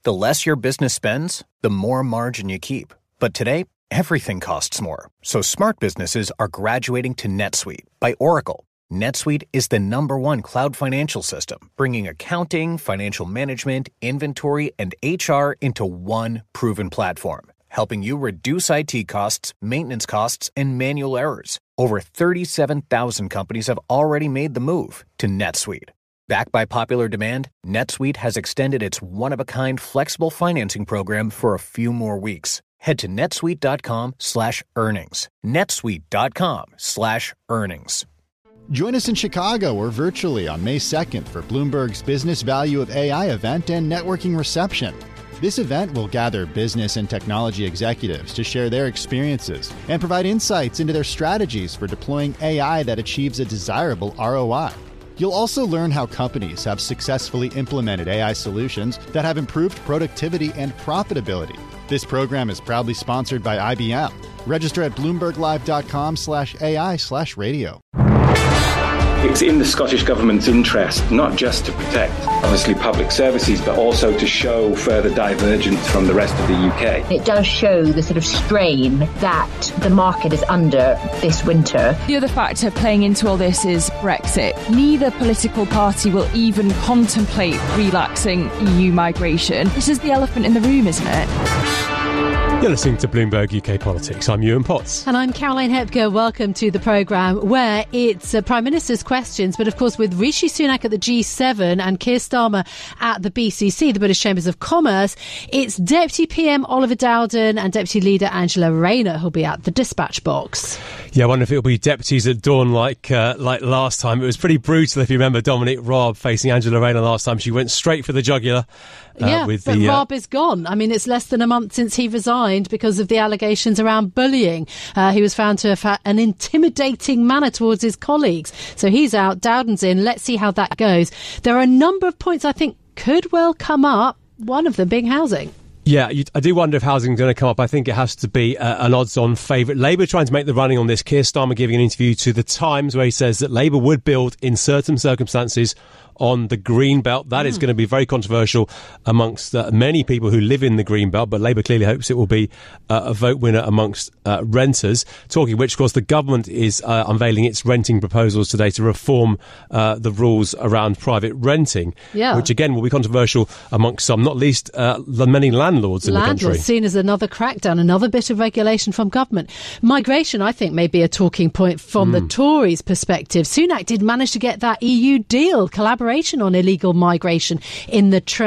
The less your business spends, the more margin you keep. But today, everything costs more. So smart businesses are graduating to NetSuite by Oracle. NetSuite is the #1 cloud financial system, bringing accounting, financial management, inventory, and HR into one proven platform, helping you reduce IT costs, maintenance costs, and manual errors. Over 37,000 companies have already made the move to NetSuite. Backed by popular demand, NetSuite has extended its one-of-a-kind flexible financing program for a few more weeks. Head to netsuite.com/earnings. netsuite.com/earnings. Join us in Chicago or virtually on May 2nd for Bloomberg's Business Value of AI event and networking reception. This event will gather business and technology executives to share their experiences and provide insights into their strategies for deploying AI that achieves a desirable ROI. You'll also learn how companies have successfully implemented AI solutions that have improved productivity and profitability. This program is proudly sponsored by IBM. Register at bloomberglive.com/AI/radio. It's in the Scottish Government's interest not just to protect, obviously, public services, but also to show further divergence from the rest of the UK. It does show the sort of strain that the market is under this winter. The other factor playing into all this is Brexit. Neither political party will even contemplate relaxing EU migration. This is the elephant in the room, isn't it? You're listening to Bloomberg UK Politics. I'm Ewan Potts. And I'm Caroline Hepker. Welcome to the programme where it's Prime Minister's questions, but of course with Rishi Sunak at the G7 and Keir Starmer at the BCC, the British Chambers of Commerce, it's Deputy PM Oliver Dowden and Deputy Leader Angela Rayner who'll be at the dispatch box. Yeah, I wonder if it'll be deputies at dawn like last time. It was pretty brutal, if you remember Dominic Raab facing Angela Rayner last time. She went straight for the jugular. But Raab is gone. I mean, it's less than a month since he resigned because of the allegations around bullying. He was found to have had an intimidating manner towards his colleagues. So he's out, Dowden's in. Let's see how that goes. There are a number of points I think could well come up, one of them being housing. Yeah, I do wonder if housing is going to come up. I think it has to be an odds-on favourite. Labour trying to make the running on this. Keir Starmer giving an interview to The Times where he says that Labour would build in certain circumstances on the Green Belt. That is going to be very controversial amongst many people who live in the Green Belt, but Labour clearly hopes it will be a vote winner amongst renters. Talking of which, of course, the government is unveiling its renting proposals today to reform the rules around private renting, which again will be controversial amongst some, not least the many landlords in the country. Landlords seen as another crackdown, another bit of regulation from government. Migration, I think, may be a talking point from the Tories' perspective. Sunak did manage to get that EU deal, collaboration on illegal migration in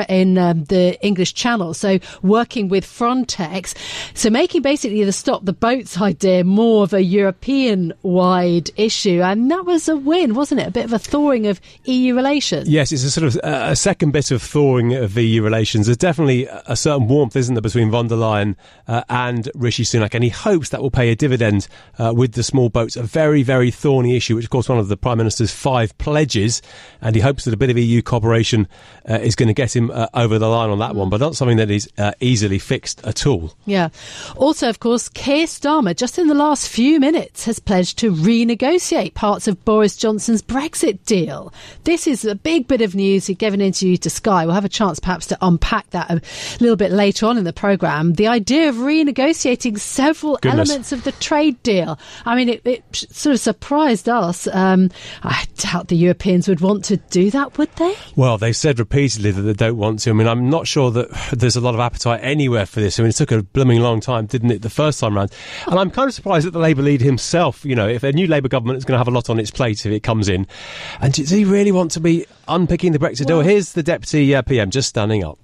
the English Channel, so working with Frontex, so making basically the stop the boats idea more of a European-wide issue, and that was a win, wasn't it? A bit of a thawing of EU relations. Yes, it's a sort of a second bit of thawing of EU relations. There's definitely a certain warmth, isn't there, between von der Leyen and Rishi Sunak, and he hopes that will pay a dividend with the small boats, a very, very thorny issue, which of course one of the Prime Minister's 5 pledges, and he hopes that a bit of EU cooperation is going to get him over the line on that one, but not something that is easily fixed at all. Yeah. Also, of course, Keir Starmer, just in the last few minutes, has pledged to renegotiate parts of Boris Johnson's Brexit deal. This is a big bit of news. He gave an interview to Sky. We'll have a chance perhaps to unpack that a little bit later on in the programme. The idea of renegotiating several elements of the trade deal. I mean, it sort of surprised us. I doubt the Europeans would want to do that, would they? Well, they've said repeatedly that they don't want to. I mean, I'm not sure that there's a lot of appetite anywhere for this. I mean, it took a blooming long time, didn't it, the first time round? And I'm kind of surprised that the Labour leader himself, you know, if a new Labour government is going to have a lot on its plate if it comes in. And does he really want to be unpicking the Brexit deal? Here's the Deputy PM just standing up.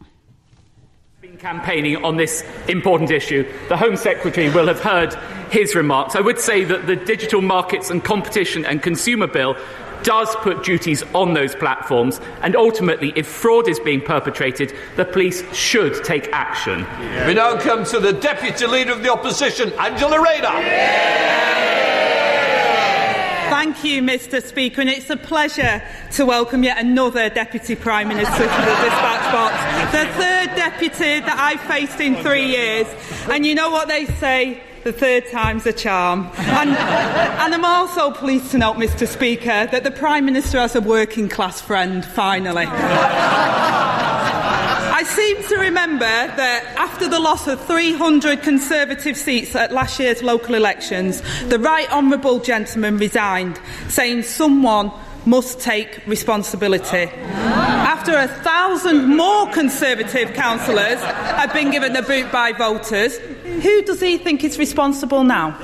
Campaigning on this important issue, the Home Secretary will have heard his remarks. I would say that the Digital Markets and Competition and Consumer Bill does put duties on those platforms, and ultimately, if fraud is being perpetrated, the police should take action. Yeah. We now come to the Deputy Leader of the Opposition, Angela Rayner. Thank you, Mr. Speaker, and it's a pleasure to welcome yet another Deputy Prime Minister to the dispatch box, the third deputy that I've faced in 3 years. And you know what they say? The third time's a charm. And I'm also pleased to note, Mr. Speaker, that the Prime Minister has a working class friend, finally. I I seem to remember that after the loss of 300 Conservative seats at last year's local elections, the Right Honourable gentleman resigned, saying someone must take responsibility. After 1,000 more Conservative councillors have been given the boot by voters, who does he think is responsible now?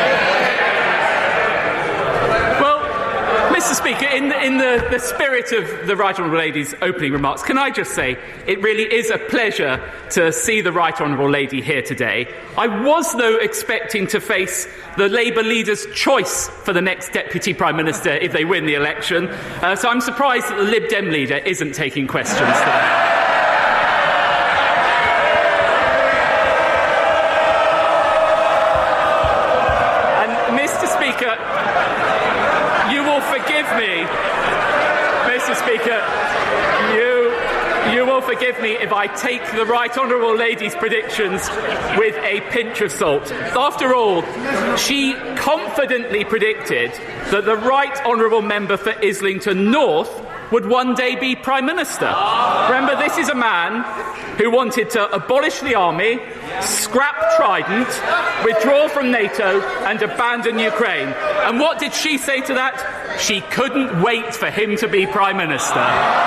Mr. Speaker, in the spirit of the Right Honourable Lady's opening remarks, can I just say it really is a pleasure to see the Right Honourable Lady here today. I was, though, expecting to face the Labour leader's choice for the next Deputy Prime Minister if they win the election, so I'm surprised that the Lib Dem leader isn't taking questions today. Mr. Speaker, you will forgive me if I take the Right Honourable Lady's predictions with a pinch of salt. After all, she confidently predicted that the Right Honourable Member for Islington North would one day be Prime Minister. Remember, this is a man who wanted to abolish the army, scrap Trident, withdraw from NATO and abandon Ukraine. And what did she say to that? She couldn't wait for him to be Prime Minister.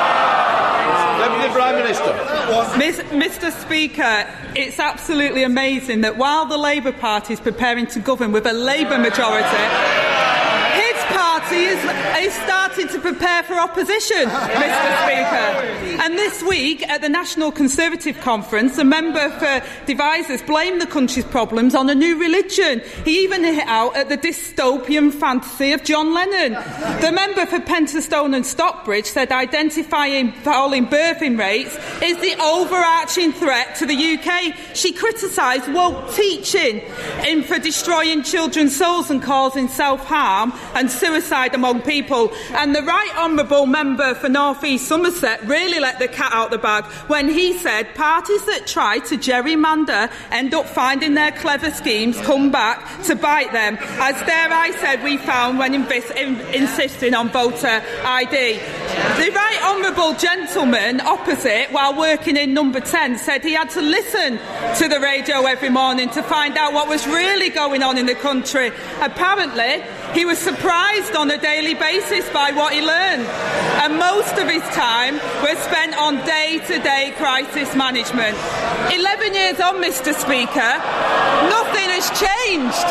Deputy Prime Minister. Mr. Speaker, it's absolutely amazing that while the Labour Party is preparing to govern with a Labour majority, his party is starting to prepare for opposition, Mr. Speaker. And this week, at the National Conservative Conference, a member for Devisers blamed the country's problems on a new religion. He even hit out at the dystopian fantasy of John Lennon. The member for Pentonstone and Stockbridge said identifying falling birthing rates is the overarching threat to the UK. She criticised woke teaching for destroying children's souls and causing self-harm and suicide among people. And the Right Honourable Member for North East Somerset really let the cat out the bag when he said parties that try to gerrymander end up finding their clever schemes come back to bite them, as dare I said we found when insisting on voter ID. The Right Honourable gentleman opposite, while working in Number 10, said he had to listen to the radio every morning to find out what was really going on in the country. Apparently, he was surprised on a daily basis by what he learned, and most of his time was spent on day-to-day crisis management. 11 years on, Mr. Speaker, nothing has changed.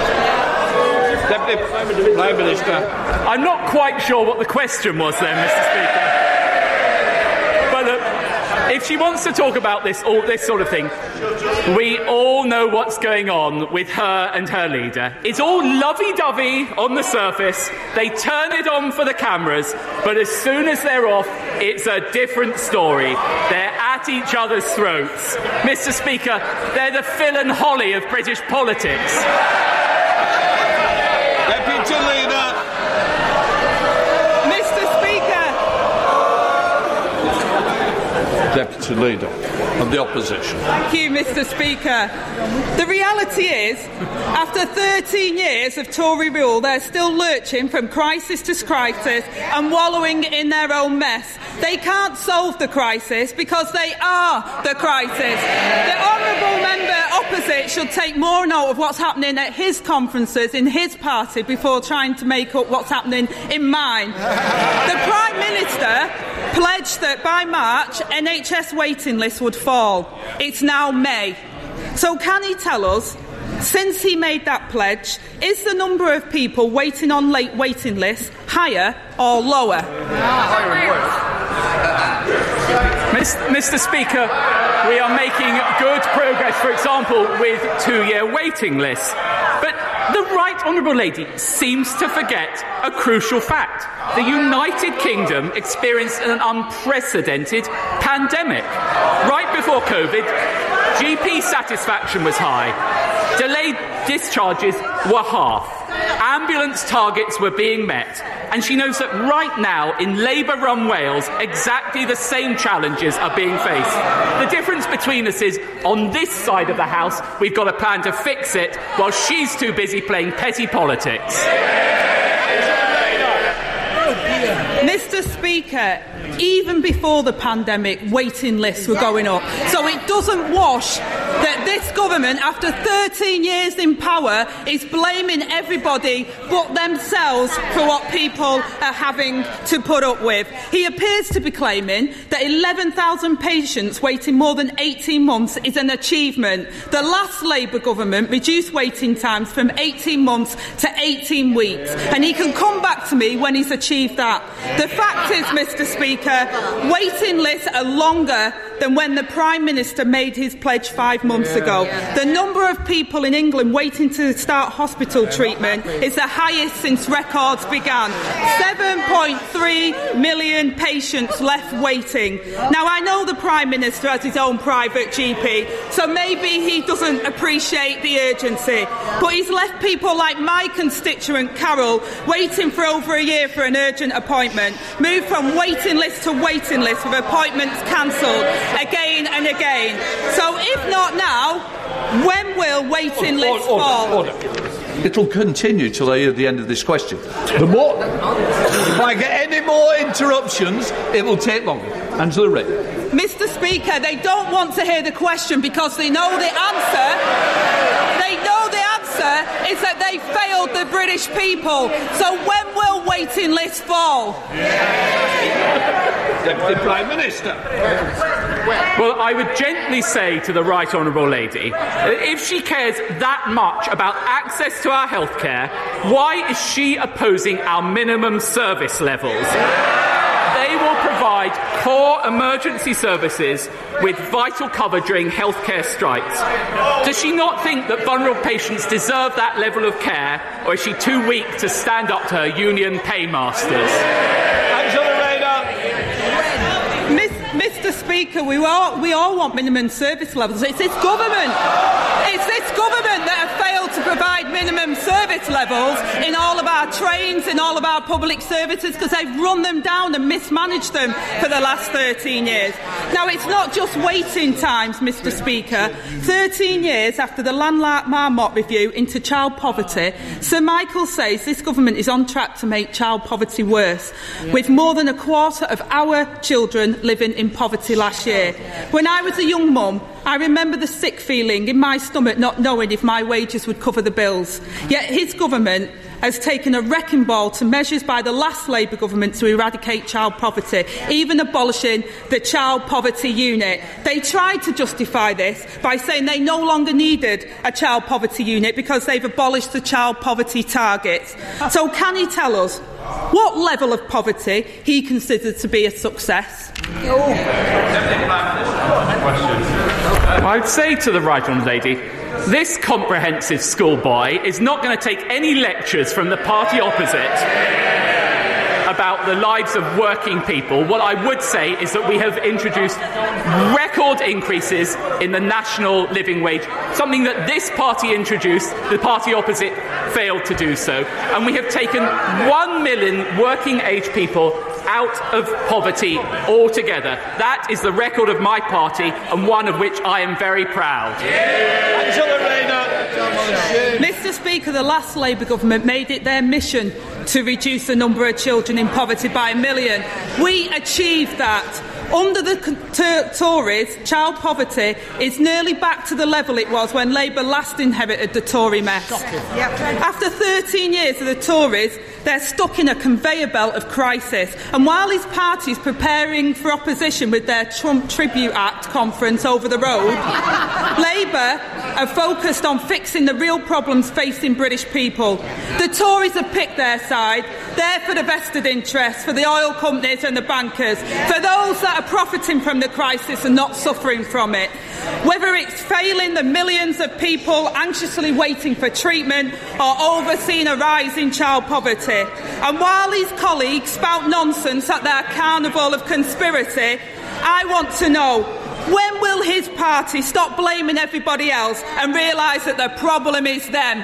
Deputy Prime Minister. I'm not quite sure what the question was then, Mr. Speaker. But if she wants to talk about this sort of thing, we all know what's going on with her and her leader. It's all lovey-dovey on the surface. They turn it on for the cameras, but as soon as they're off, it's a different story. They're at each other's throats. Mr. Speaker, they're the Phil and Holly of British politics. Deputy Leader. Mr. Speaker. Deputy Leader of the Opposition. Thank you, Mr. Speaker. The reality is, after 13 years of Tory rule, they're still lurching from crisis to crisis and wallowing in their own mess. They can't solve the crisis because they are the crisis. The honourable member opposite should take more note of what's happening at his conferences in his party before trying to make up what's happening in mine. The Prime Minister pledged that by March, NHS waiting lists would fall. It's now May. So can he tell us, since he made that pledge, is the number of people waiting on late waiting lists higher or lower? Mr. Speaker, we are making good progress, for example, with two-year waiting lists. But the Right Honourable Lady seems to forget a crucial fact. The United Kingdom experienced an unprecedented pandemic. Right before COVID, GP satisfaction was high. Delayed discharges were half. Ambulance targets were being met. And she knows that right now, in Labour-run Wales, exactly the same challenges are being faced. The difference between us is, on this side of the House, we've got a plan to fix it, while she's too busy playing petty politics. Mr. Speaker, even before the pandemic, waiting lists were going up. So it doesn't wash that this government, after 13 years in power, is blaming everybody but themselves for what people are having to put up with. He appears to be claiming that 11,000 patients waiting more than 18 months is an achievement. The last Labour government reduced waiting times from 18 months to 18 weeks. And he can come back to me when he's achieved that. The fact is, Mr. Speaker, waiting lists are longer than when the Prime Minister made his pledge 5 months ago. The number of people in England waiting to start hospital treatment is the highest since records began. 7.3 million patients left waiting. Now, I know the Prime Minister has his own private GP, so maybe he doesn't appreciate the urgency, but he's left people like my constituent Carol waiting for over a year for an urgent appointment, moved from waiting list to waiting list with appointments cancelled again and again. So if not now, when will waiting lists fall? It'll continue till I hear the end of this question. If I get any more interruptions, it will take longer. Angela Ray. Mr. Speaker, they don't want to hear the question because they know the answer. They know the answer is that they failed the British people. So when will waiting lists fall? Deputy Prime Minister. Well, I would gently say to the Right Honourable Lady, if she cares that much about access to our healthcare, why is she opposing our minimum service levels? They will provide core emergency services with vital cover during healthcare strikes. Does she not think that vulnerable patients deserve that level of care, or is she too weak to stand up to her union paymasters? Mr. Speaker, we all want minimum service levels. It's this government that have failed to provide minimum service levels in all of our trains, in all of our public services, because they've run them down and mismanaged them for the last 13 years. Now, it's not just waiting times, Mr. Speaker. 13 years after the Landmark Marmot review into child poverty, Sir Michael says this government is on track to make child poverty worse, with more than a quarter of our children living in poverty last year. When I was a young mum, I remember the sick feeling in my stomach not knowing if my wages would cover the bills. Yet his government has taken a wrecking ball to measures by the last Labour government to eradicate child poverty, even abolishing the Child Poverty Unit. They tried to justify this by saying they no longer needed a Child Poverty Unit because they've abolished the child poverty targets. So can he tell us what level of poverty he considers to be a success? I'd say to the Right Honourable Lady, this comprehensive schoolboy is not going to take any lectures from the party opposite about the lives of working people. What I would say is that we have introduced record increases in the national living wage, something that this party introduced, the party opposite failed to do so. And we have taken 1 million working age people out of poverty altogether. That is the record of my party, and one of which I am very proud. Mr. Speaker, the last Labour government made it their mission to reduce the number of children in poverty by 1 million. We achieved that. Under the Tories, child poverty is nearly back to the level it was when Labour last inherited the Tory mess. After 13 years of the Tories, they're stuck in a conveyor belt of crisis. And while his party is preparing for opposition with their Trump Tribute Act conference over the road, Labour are focused on fixing the real problems facing British people. The Tories have picked their side. They're for the vested interests, for the oil companies and the bankers, for those that are profiting from the crisis and not suffering from it. Whether it's failing the millions of people anxiously waiting for treatment or overseeing a rise in child poverty. And while his colleagues spout nonsense at their carnival of conspiracy, I want to know, when will his party stop blaming everybody else and realise that the problem is them?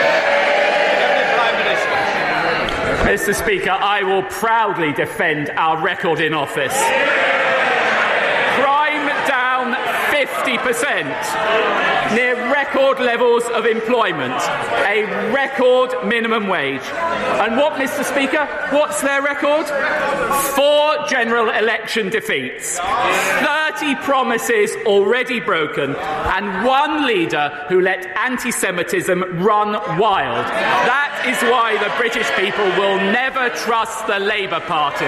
Mr. Speaker, I will proudly defend our record in office. Crime down 50%. 50%, near record levels of employment, a record minimum wage. And what, Mr. Speaker, what's their record? 4 general election defeats, 30 promises already broken, and 1 leader who let anti-Semitism run wild. That is why the British people will never trust the Labour Party.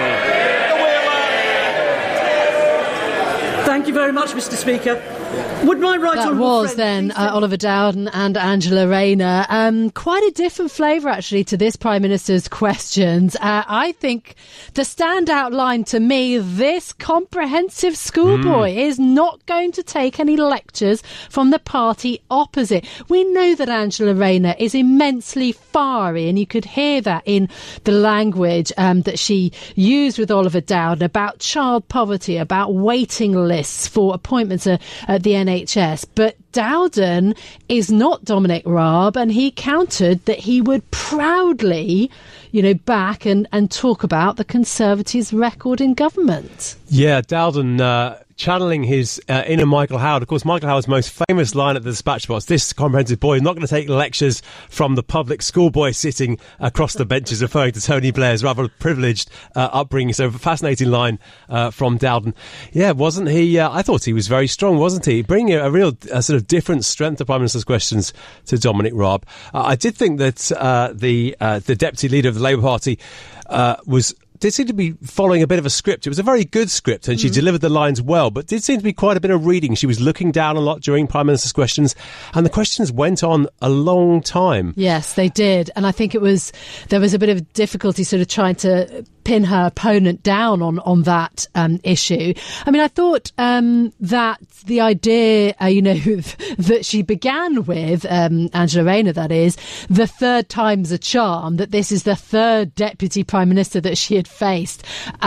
Thank you very much, Mr. Speaker. Would my right that was then Oliver Dowden and Angela Rayner. Quite a different flavour, actually, to this Prime Minister's questions. I think the standout line to me, this comprehensive schoolboy is not going to take any lectures from the party opposite. We know that Angela Rayner is immensely fiery, and you could hear that in the language that she used with Oliver Dowden about child poverty, about waiting lists for appointments at the NHS. But Dowden is not Dominic Raab, and he countered that he would proudly, back and talk about the Conservatives' record in government. Yeah, Dowden channeling his inner Michael Howard. Of course, Michael Howard's most famous line at the dispatch box, this comprehensive boy is not going to take lectures from the public schoolboy sitting across the benches, referring to Tony Blair's rather privileged upbringing. So, a fascinating line from Dowden. Yeah, wasn't he? I thought he was very strong, wasn't he? Bringing a real sort of different strength to Prime Minister's questions to Dominic Raab. I did think that the Deputy Leader of the Labour Party did seem to be following a bit of a script. It was a very good script, and she delivered the lines well, but did seem to be quite a bit of reading. She was looking down a lot during Prime Minister's questions, and the questions went on a long time. Yes, they did. And I think there was a bit of difficulty sort of trying to pin her opponent down on that issue. I mean, I thought that the idea, that she began with, Angela Rayner, that is, the third time's a charm, that this is the third Deputy Prime Minister that she had faced,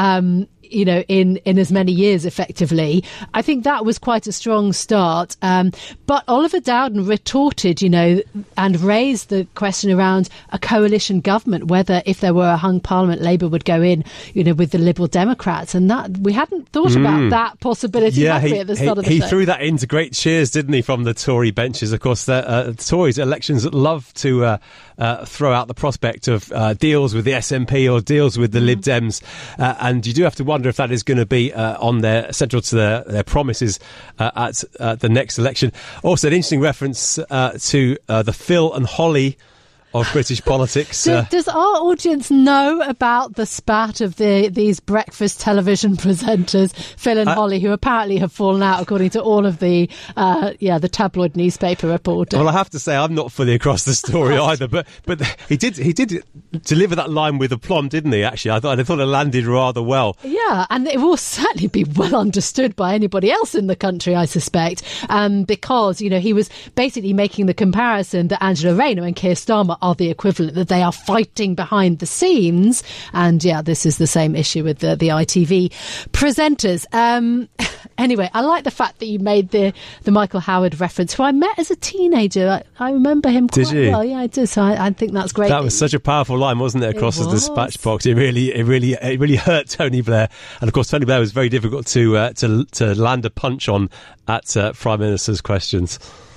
in as many years, effectively. I think that was quite a strong start. But Oliver Dowden retorted, and raised the question around a coalition government, whether if there were a hung parliament, Labour would go in, with the Liberal Democrats. And that we hadn't thought about that possibility at the start of the show. He threw that into great cheers, didn't he, from the Tory benches? Of course, the Tories elections love to throw out the prospect of deals with the SNP or deals with the Lib Dems. And you do have to wonder if that is going to be central to their promises at the next election. Also, an interesting reference to the Phil and Holly of British politics. Does our audience know about the spat of these breakfast television presenters, Phil and Holly, who apparently have fallen out, according to all of the tabloid newspaper reporting? Well, I have to say I'm not fully across the story either, but he did deliver that line with aplomb, didn't he? Actually, I thought it landed rather well. Yeah, and it will certainly be well understood by anybody else in the country, I suspect, because he was basically making the comparison that Angela Rayner and Keir Starmer are the equivalent, that they are fighting behind the scenes. And yeah, this is the same issue with the ITV presenters. Anyway, I like the fact that you made the Michael Howard reference, who I met as a teenager. I remember him quite well. Yeah, I do. So I think that's great. That was such a powerful line, wasn't it, across the dispatch box? It really hurt Tony Blair. And of course, Tony Blair was very difficult to land a punch on at Prime Minister's questions.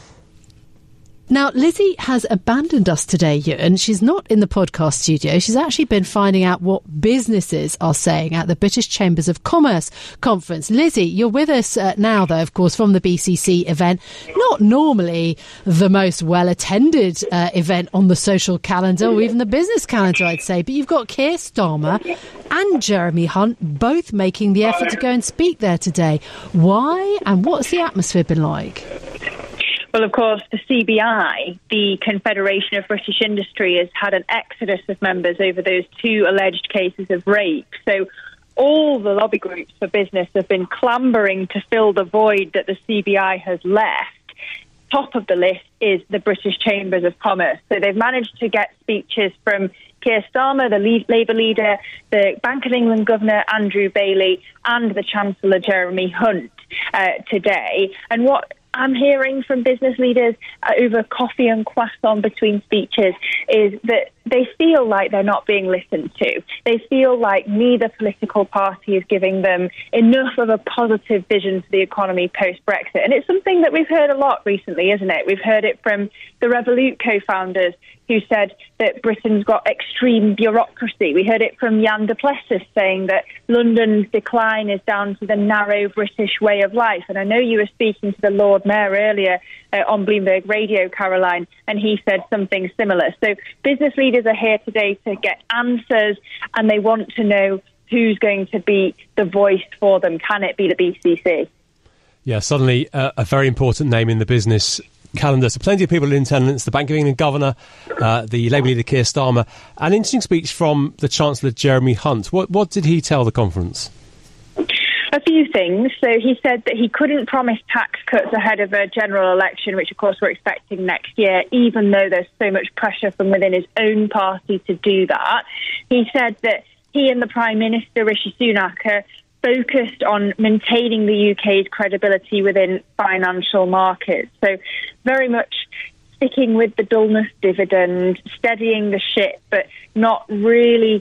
Now, Lizzie has abandoned us today, Ewan. She's not in the podcast studio. She's actually been finding out what businesses are saying at the British Chambers of Commerce conference. Lizzie, you're with us now, though, of course, from the BCC event. Not normally the most well-attended event on the social calendar, or even the business calendar, I'd say. But you've got Keir Starmer and Jeremy Hunt both making the effort to go and speak there today. Why, and what's the atmosphere been like? Well, of course, the CBI, the Confederation of British Industry, has had an exodus of members over those 2 alleged cases of rape. So all the lobby groups for business have been clambering to fill the void that the CBI has left. Top of the list is the British Chambers of Commerce. So they've managed to get speeches from Keir Starmer, the Labour leader, the Bank of England Governor Andrew Bailey, and the Chancellor Jeremy Hunt today. And what I'm hearing from business leaders over coffee and croissant between speeches is that they feel like they're not being listened to. They feel like neither political party is giving them enough of a positive vision for the economy post-Brexit. And it's something that we've heard a lot recently, isn't it? We've heard it from the Revolut co-founders who said that Britain's got extreme bureaucracy. We heard it from Jan du Plessis saying that London's decline is down to the narrow British way of life. And I know you were speaking to the Lord Mayor earlier on Bloomberg Radio, Caroline, and he said something similar. So business leaders are here today to get answers, and they want to know who's going to be the voice for them. Can it be the BCC? Yeah, suddenly a very important name in the business calendar. So plenty of people in attendance, the Bank of England Governor, the Labour leader Keir Starmer. An interesting speech from the Chancellor Jeremy Hunt. What did he tell the conference? A few things. So he said that he couldn't promise tax cuts ahead of a general election, which of course we're expecting next year, even though there's so much pressure from within his own party to do that. He said that he and the Prime Minister, Rishi Sunak, are focused on maintaining the UK's credibility within financial markets. So very much sticking with the dullness dividend, steadying the ship, but not really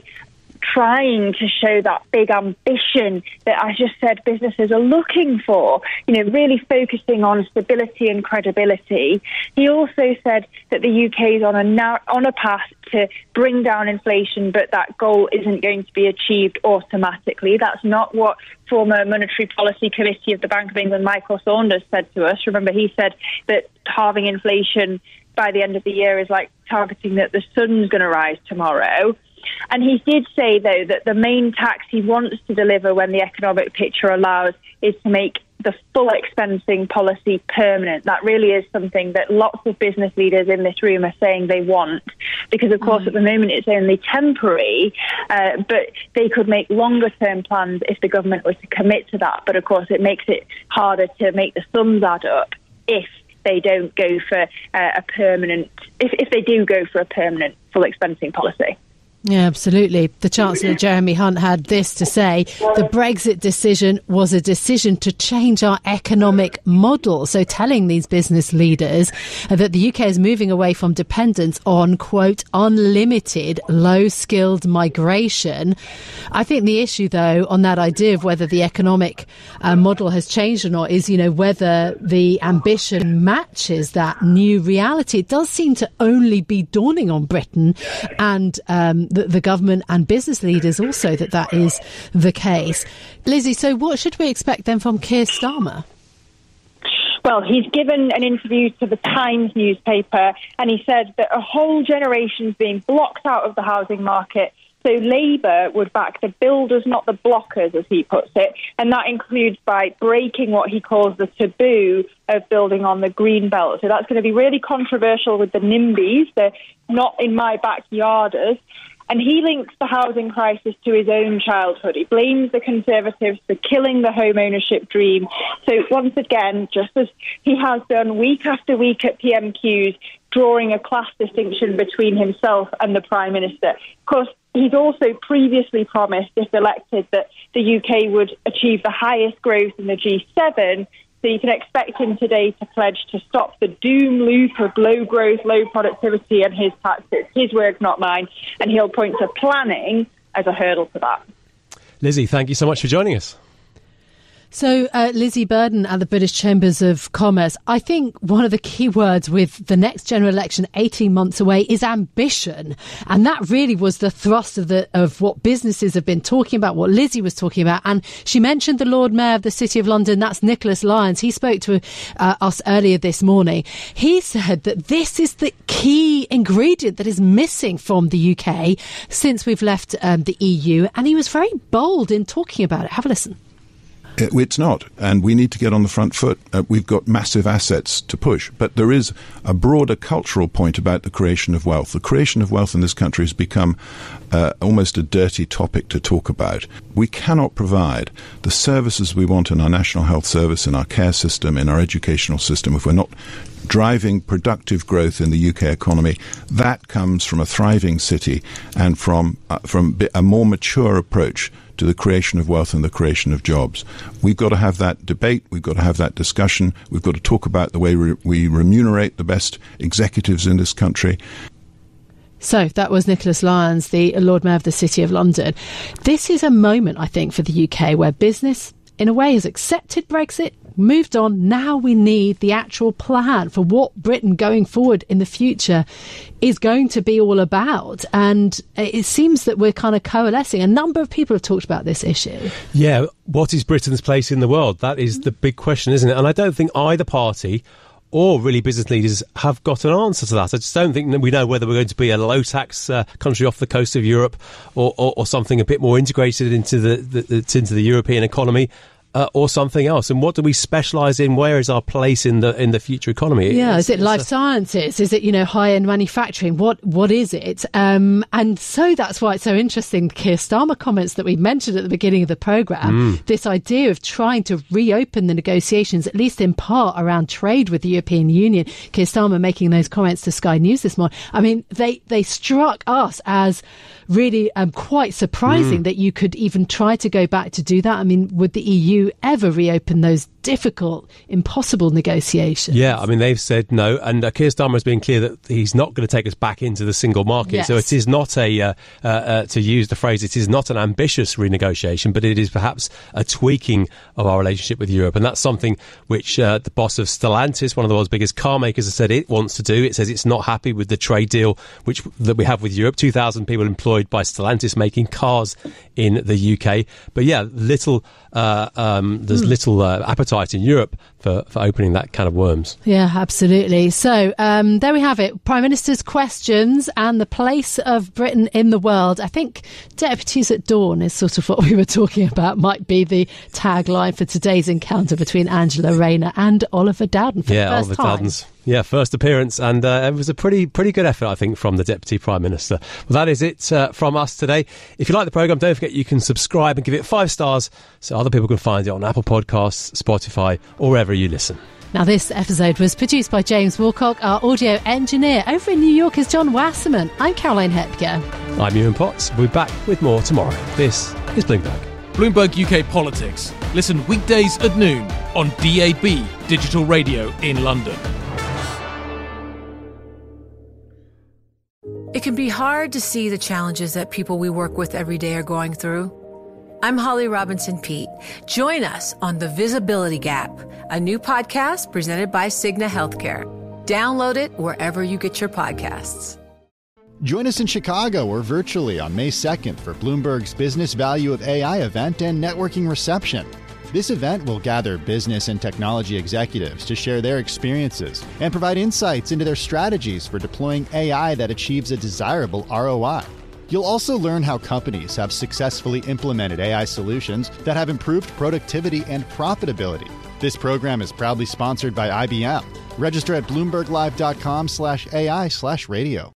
trying to show that big ambition that, I just said, businesses are looking for, really focusing on stability and credibility. He also said that the UK is on a path to bring down inflation, but that goal isn't going to be achieved automatically. That's not what former Monetary Policy Committee of the Bank of England, Michael Saunders, said to us. Remember, he said that halving inflation by the end of the year is like targeting that the sun's going to rise tomorrow. And he did say, though, that the main tax he wants to deliver when the economic picture allows is to make the full expensing policy permanent. That really is something that lots of business leaders in this room are saying they want, because, of course, at the moment it's only temporary, but they could make longer-term plans if the government was to commit to that. But, of course, it makes it harder to make the sums add up if they don't go for a permanent, if they do go for a permanent full expensing policy. Yeah, absolutely. The Chancellor, Jeremy Hunt, had this to say: the Brexit decision was a decision to change our economic model. So telling these business leaders that the UK is moving away from dependence on, quote, unlimited low-skilled migration. I think the issue, though, on that idea of whether the economic model has changed or not is, whether the ambition matches that new reality. It does seem to only be dawning on Britain and the government and business leaders also that is the case. Lizzie, so what should we expect then from Keir Starmer? Well, he's given an interview to the Times newspaper, and he said that a whole generation's being blocked out of the housing market. So Labour would back the builders, not the blockers, as he puts it. And that includes by breaking what he calls the taboo of building on the green belt. So that's going to be really controversial with the NIMBYs, the not in my backyarders. And he links the housing crisis to his own childhood. He blames the Conservatives for killing the home ownership dream. So once again, just as he has done week after week at PMQs, drawing a class distinction between himself and the Prime Minister. Of course, he's also previously promised, if elected, that the UK would achieve the highest growth in the G7. So you can expect him today to pledge to stop the doom loop of low growth, low productivity and his taxes. His words, not mine. And he'll point to planning as a hurdle to that. Lizzie, thank you so much for joining us. So, Lizzie Burden at the British Chambers of Commerce. I think one of the key words with the next general election 18 months away is ambition. And that really was the thrust of what businesses have been talking about, what Lizzie was talking about. And she mentioned the Lord Mayor of the City of London. That's Nicholas Lyons. He spoke to us earlier this morning. He said that this is the key ingredient that is missing from the UK since we've left the EU. And he was very bold in talking about it. Have a listen. It's not, and we need to get on the front foot. We've got massive assets to push, but there is a broader cultural point about the creation of wealth. The creation of wealth in this country has become almost a dirty topic to talk about. We cannot provide the services we want in our National Health Service, in our care system, in our educational system, if we're not driving productive growth in the UK economy. That comes from a thriving city and from a more mature approach to the creation of wealth and the creation of jobs. We've got to have that debate. We've got to have that discussion. We've got to talk about the way we remunerate the best executives in this country. So that was Nicholas Lyons, the Lord Mayor of the City of London. This is a moment, I think, for the UK where business, in a way, has accepted Brexit, moved on. Now we need the actual plan for what Britain going forward in the future is going to be all about. And it seems that we're kind of coalescing. A number of people have talked about this issue. Yeah, what is Britain's place in the world? That is the big question, isn't it? And I don't think either party or really business leaders have got an answer to that. I just don't think that we know whether we're going to be a low-tax country off the coast of Europe or something a bit more integrated into the European economy. Or something else. And what do we specialise in? Where is our place in the future economy? Yeah, is it life sciences? Is it, high-end manufacturing? What is it? And so that's why it's so interesting, Keir Starmer comments that we mentioned at the beginning of the programme, this idea of trying to reopen the negotiations, at least in part around trade with the European Union. Keir Starmer making those comments to Sky News this morning. I mean, they struck us as really quite surprising that you could even try to go back to do that. I mean, would the EU ever reopen those difficult, impossible negotiations? Yeah, I mean, they've said no, and Keir Starmer has been clear that he's not going to take us back into the single market. Yes. So it is not to use the phrase, it is not an ambitious renegotiation, but it is perhaps a tweaking of our relationship with Europe. And that's something which the boss of Stellantis, one of the world's biggest car makers, has said it wants to do. It says it's not happy with the trade deal that we have with Europe. 2,000 people employed by Stellantis making cars in the UK. But yeah, there's little appetite in Europe for opening that can of worms. Yeah, absolutely. So there we have it. Prime Minister's questions and the place of Britain in the world. I think deputies at dawn is sort of what we were talking about, might be the tagline for today's encounter between Angela Rayner and Oliver Dowden for the first Oliver time. Dowden's first appearance, and it was a pretty good effort, I think, from the Deputy Prime Minister. Well, that is it from us today. If you like the programme, don't forget you can subscribe and give it 5 stars so other people can find it on Apple Podcasts, Spotify, or wherever you listen. Now, this episode was produced by James Wilcock. Our audio engineer over in New York is John Wasserman. I'm Caroline Hepker. I'm Ewan Potts. We'll be back with more tomorrow. This is Bloomberg. Bloomberg UK Politics. Listen weekdays at noon on DAB Digital Radio in London. It can be hard to see the challenges that people we work with every day are going through. I'm Holly Robinson Peete. Join us on The Visibility Gap, a new podcast presented by Cigna Healthcare. Download it wherever you get your podcasts. Join us in Chicago or virtually on May 2nd for Bloomberg's Business Value of AI event and networking reception. This event will gather business and technology executives to share their experiences and provide insights into their strategies for deploying AI that achieves a desirable ROI. You'll also learn how companies have successfully implemented AI solutions that have improved productivity and profitability. This program is proudly sponsored by IBM. Register at BloombergLive.com/AI/radio.